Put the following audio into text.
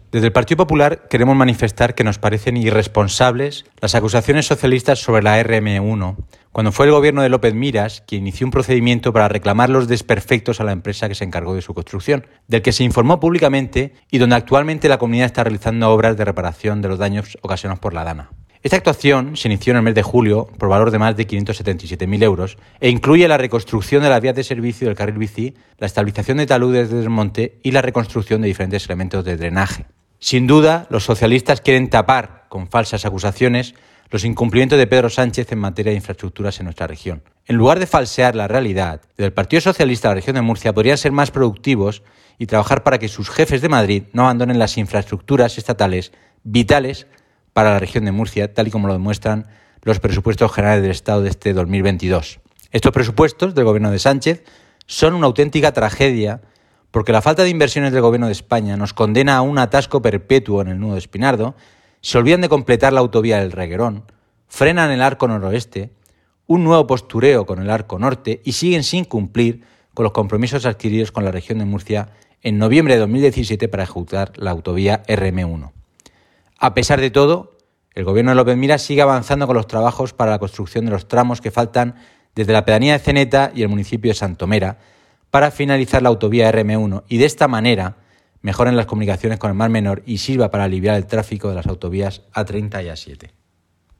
Desde el Partido Popular queremos manifestar que nos parecen irresponsables las acusaciones socialistas sobre la RM1, cuando fue el gobierno de López Miras quien inició un procedimiento para reclamar los desperfectos a la empresa que se encargó de su construcción, del que se informó públicamente y donde actualmente la comunidad está realizando obras de reparación de los daños ocasionados por la Dana. Esta actuación se inició en el mes de julio por valor de más de 577.000 euros e incluye la reconstrucción de las vías de servicio del carril bici, la estabilización de taludes de desmonte y la reconstrucción de diferentes elementos de drenaje. Sin duda, los socialistas quieren tapar con falsas acusaciones los incumplimientos de Pedro Sánchez en materia de infraestructuras en nuestra región. En lugar de falsear la realidad, desde el Partido Socialista de la región de Murcia podrían ser más productivos y trabajar para que sus jefes de Madrid no abandonen las infraestructuras estatales vitales para la región de Murcia, tal y como lo demuestran los presupuestos generales del Estado de este 2022. Estos presupuestos del gobierno de Sánchez son una auténtica tragedia porque la falta de inversiones del Gobierno de España nos condena a un atasco perpetuo en el nudo de Espinardo, se olvidan de completar la autovía del Reguerón, frenan el arco noroeste, un nuevo postureo con el arco norte y siguen sin cumplir con los compromisos adquiridos con la región de Murcia en noviembre de 2017 para ejecutar la autovía RM1. A pesar de todo, el Gobierno de López Miras sigue avanzando con los trabajos para la construcción de los tramos que faltan desde la pedanía de Ceneta y el municipio de Santomera, para finalizar la autovía RM1 y de esta manera mejoren las comunicaciones con el Mar Menor y sirva para aliviar el tráfico de las autovías A30 y A7.